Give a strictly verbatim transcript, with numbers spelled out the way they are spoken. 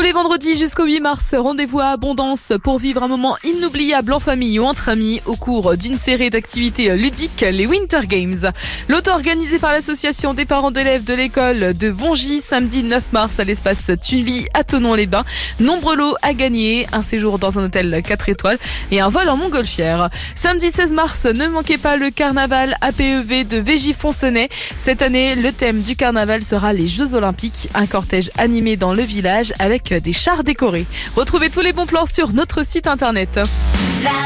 les vendredis jusqu'au huit mars, rendez-vous à Abondance pour vivre un moment inoubliable en famille ou entre amis au cours d'une série d'activités ludiques, les Winter Games. L'auto organisé par l'association des parents d'élèves de l'école de Vongy, samedi neuf mars à l'espace Tully à Thonon-les-Bains. Nombreux lots à gagner, un séjour dans un hôtel quatre étoiles et un vol en montgolfière. Samedi seize mars, ne manquez pas le carnaval A P E V de Veigy-Foncenay. Cette année, le thème du carnaval sera les Jeux Olympiques, un cortège animé dans le village avec des chars décorés. Retrouvez tous les bons plans sur notre site internet. La